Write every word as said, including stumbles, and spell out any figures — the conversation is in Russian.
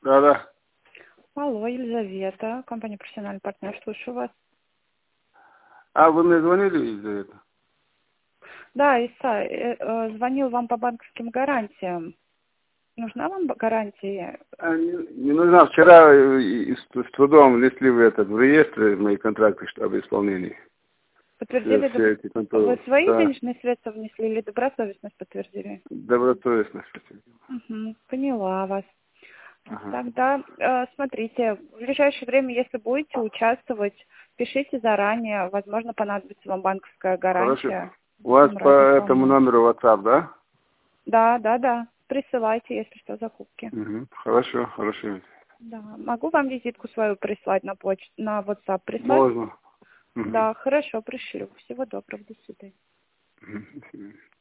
Да-да. Алло, Елизавета, компания «Профессиональный партнер», слушаю вас. А, вы мне звонили из-за этого? Да, Иса, э, э, звонил вам по банковским гарантиям. Нужна вам б- гарантия? А, не, не нужна. Вчера э, и- и с, с трудом внесли в этот в реестр мои контракты об исполнении. Все, Подтвердили, все доб- эти вы контролы. свои Да, денежные средства внесли или добросовестность подтвердили? добросовестность. Угу, поняла вас. Ага. Тогда э, смотрите, в ближайшее время, если будете участвовать, пишите заранее, возможно, понадобится вам банковская Хорошо. гарантия. У вас Будем по рады этому помочь. номеру WhatsApp, да? Да, да, да. Присылайте, если что, закупки. Угу. Хорошо, хорошо. Да. Могу вам визитку свою прислать на почту, на WhatsApp прислать? Можно. Угу. Да, хорошо, пришлю. Всего доброго, до свидания. Угу.